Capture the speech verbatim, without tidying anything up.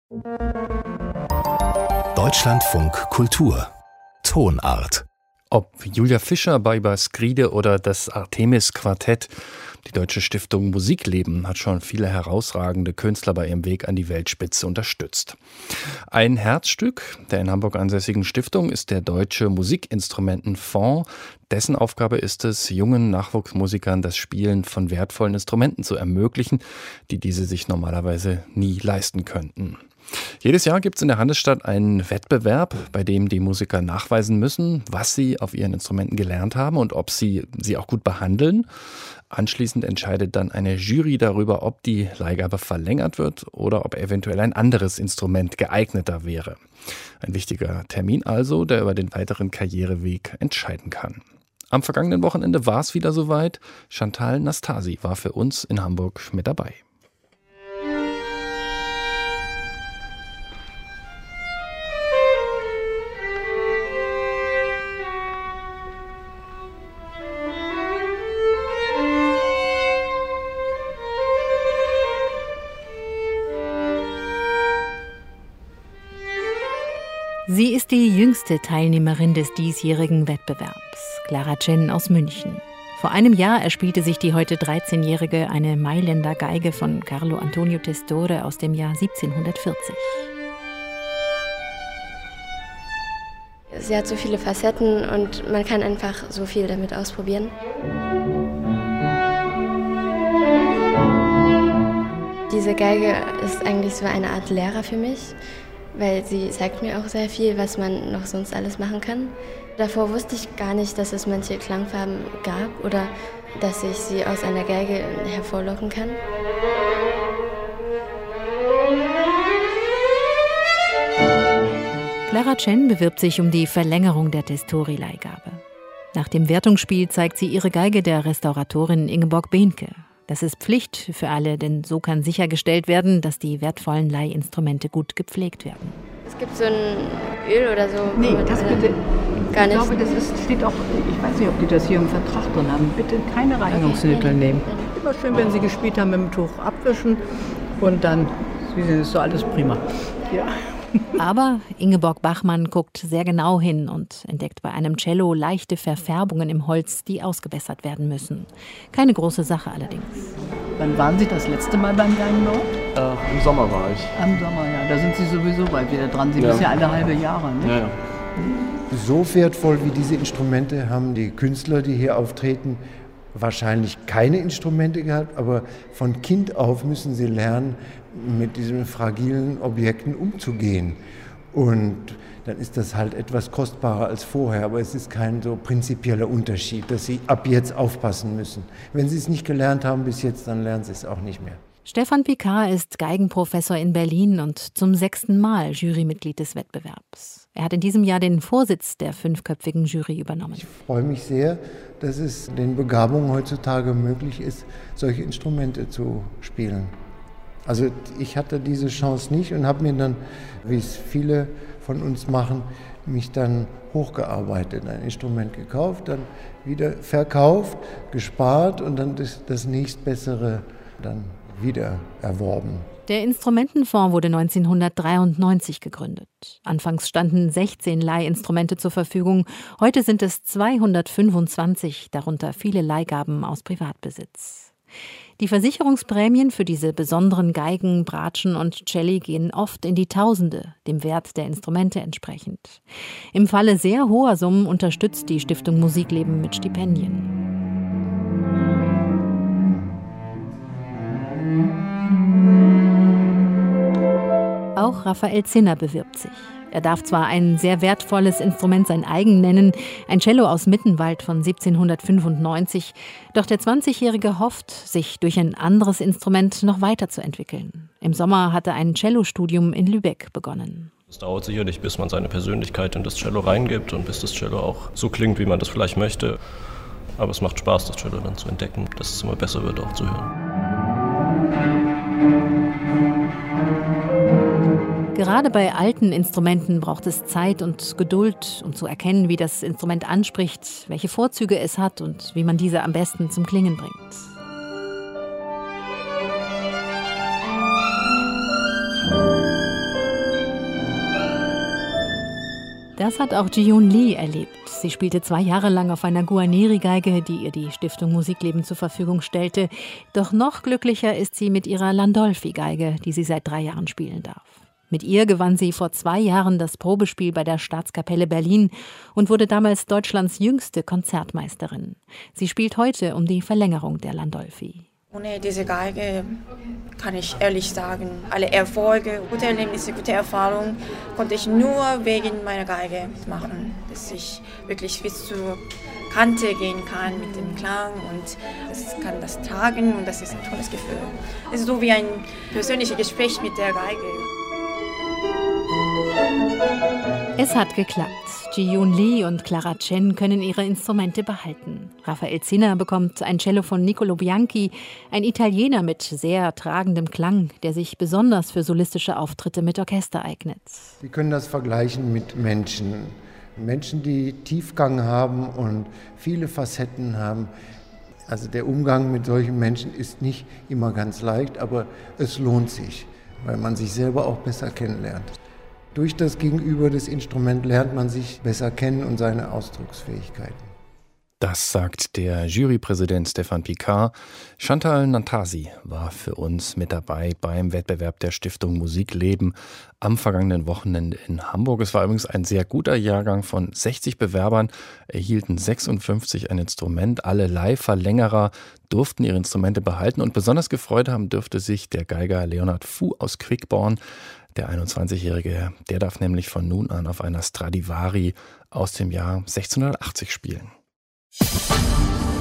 Deutschlandfunk Kultur Tonart. Ob Julia Fischer, Barbara Skride oder das Artemis-Quartett, die Deutsche Stiftung Musikleben hat schon viele herausragende Künstler bei ihrem Weg an die Weltspitze unterstützt. Ein Herzstück der in Hamburg ansässigen Stiftung ist der Deutsche Musikinstrumentenfonds. Dessen Aufgabe ist es, jungen Nachwuchsmusikern das Spielen von wertvollen Instrumenten zu ermöglichen, die diese sich normalerweise nie leisten könnten. Jedes Jahr gibt es in der Handelsstadt einen Wettbewerb, bei dem die Musiker nachweisen müssen, was sie auf ihren Instrumenten gelernt haben und ob sie sie auch gut behandeln. Anschließend entscheidet dann eine Jury darüber, ob die Leihgabe verlängert wird oder ob eventuell ein anderes Instrument geeigneter wäre. Ein wichtiger Termin also, der über den weiteren Karriereweg entscheiden kann. Am vergangenen Wochenende war es wieder soweit. Chantal Nastasi war für uns in Hamburg mit dabei. Sie ist die jüngste Teilnehmerin des diesjährigen Wettbewerbs, Clara Chen aus München. Vor einem Jahr erspielte sich die heute dreizehnjährige eine Mailänder Geige von Carlo Antonio Testore aus dem Jahr siebzehnhundertvierzig. Sie hat so viele Facetten und man kann einfach so viel damit ausprobieren. Diese Geige ist eigentlich so eine Art Lehrer für mich, weil sie zeigt mir auch sehr viel, was man noch sonst alles machen kann. Davor wusste ich gar nicht, dass es manche Klangfarben gab oder dass ich sie aus einer Geige hervorlocken kann. Clara Chen bewirbt sich um die Verlängerung der Testori-Leihgabe. Nach dem Wertungsspiel zeigt sie ihre Geige der Restauratorin Ingeborg Behnke. Das ist Pflicht für alle, denn so kann sichergestellt werden, dass die wertvollen Leihinstrumente gut gepflegt werden. Es gibt so ein Öl oder so. Nee, das bitte. Gar nicht. Ich glaube, das ist, steht auch, ich weiß nicht, ob die das hier im Vertrag drin haben. Bitte keine Reinigungsmittel okay. nehmen. Immer schön, wenn Sie gespielt haben, mit dem Tuch abwischen und dann, Sie sehen, ist so alles prima. Ja. Aber Ingeborg Bachmann guckt sehr genau hin und entdeckt bei einem Cello leichte Verfärbungen im Holz, die ausgebessert werden müssen. Keine große Sache allerdings. Wann waren Sie das letzte Mal beim Geigenbau? Äh, Im Sommer war ich. Im Sommer, ja. Da sind Sie sowieso bald wieder dran. Sie ja. müssen ja alle halbe Jahre, nicht? Ja, ja. So wertvoll wie diese Instrumente haben die Künstler, die hier auftreten, wahrscheinlich keine Instrumente gehabt, aber von Kind auf müssen sie lernen, mit diesen fragilen Objekten umzugehen. Und dann ist das halt etwas kostbarer als vorher, aber es ist kein so prinzipieller Unterschied, dass sie ab jetzt aufpassen müssen. Wenn sie es nicht gelernt haben bis jetzt, dann lernen sie es auch nicht mehr. Stefan Picard ist Geigenprofessor in Berlin und zum sechsten Mal Jurymitglied des Wettbewerbs. Er hat in diesem Jahr den Vorsitz der fünfköpfigen Jury übernommen. Ich freue mich sehr, dass es den Begabungen heutzutage möglich ist, solche Instrumente zu spielen. Also ich hatte diese Chance nicht und habe mir dann, wie es viele von uns machen, mich dann hochgearbeitet, ein Instrument gekauft, dann wieder verkauft, gespart und dann das, das nächstbessere dann wieder erworben. Der Instrumentenfonds wurde neunzehnhundertdreiundneunzig gegründet. Anfangs standen sechzehn Leihinstrumente zur Verfügung. Heute sind es zweihundertfünfundzwanzig, darunter viele Leihgaben aus Privatbesitz. Die Versicherungsprämien für diese besonderen Geigen, Bratschen und Celli gehen oft in die Tausende, dem Wert der Instrumente entsprechend. Im Falle sehr hoher Summen unterstützt die Stiftung Musikleben mit Stipendien. Auch Raphael Zinner bewirbt sich. Er darf zwar ein sehr wertvolles Instrument sein eigen nennen, ein Cello aus Mittenwald von siebzehnhundertfünfundneunzig, doch der zwanzigjährige hofft, sich durch ein anderes Instrument noch weiterzuentwickeln. Im Sommer hat er ein Cellostudium in Lübeck begonnen. Es dauert sicherlich, bis man seine Persönlichkeit in das Cello reingibt und bis das Cello auch so klingt, wie man das vielleicht möchte. Aber es macht Spaß, das Cello dann zu entdecken, dass es immer besser wird, auch zu hören. Gerade bei alten Instrumenten braucht es Zeit und Geduld, um zu erkennen, wie das Instrument anspricht, welche Vorzüge es hat und wie man diese am besten zum Klingen bringt. Das hat auch Ji-Yoon Lee erlebt. Sie spielte zwei Jahre lang auf einer Guarneri-Geige, die ihr die Stiftung Musikleben zur Verfügung stellte. Doch noch glücklicher ist sie mit ihrer Landolfi-Geige, die sie seit drei Jahren spielen darf. Mit ihr gewann sie vor zwei Jahren das Probespiel bei der Staatskapelle Berlin und wurde damals Deutschlands jüngste Konzertmeisterin. Sie spielt heute um die Verlängerung der Landolfi. Ohne diese Geige kann ich ehrlich sagen, alle Erfolge, gute Erlebnisse, gute Erfahrungen konnte ich nur wegen meiner Geige machen. Dass ich wirklich bis zur Kante gehen kann mit dem Klang und das kann das tragen und das ist ein tolles Gefühl. Es ist so wie ein persönliches Gespräch mit der Geige. Es hat geklappt. Ji-Yoon Lee und Clara Chen können ihre Instrumente behalten. Raphael Zinner bekommt ein Cello von Niccolo Bianchi, ein Italiener mit sehr tragendem Klang, der sich besonders für solistische Auftritte mit Orchester eignet. Wir können das vergleichen mit Menschen. Menschen, die Tiefgang haben und viele Facetten haben. Also der Umgang mit solchen Menschen ist nicht immer ganz leicht, aber es lohnt sich, weil man sich selber auch besser kennenlernt. Durch das Gegenüber des Instruments lernt man sich besser kennen und seine Ausdrucksfähigkeiten. Das sagt der Jurypräsident Stefan Picard. Chantal Nantasi war für uns mit dabei beim Wettbewerb der Stiftung Musikleben am vergangenen Wochenende in Hamburg. Es war übrigens ein sehr guter Jahrgang. Von sechzig Bewerbern erhielten sechsundfünfzig ein Instrument. Alle Leihverlängerer durften ihre Instrumente behalten und besonders gefreut haben dürfte sich der Geiger Leonhard Fu aus Quickborn. Der einundzwanzigjährige, der darf nämlich von nun an auf einer Stradivari aus dem Jahr sechzehnhundertachtzig spielen.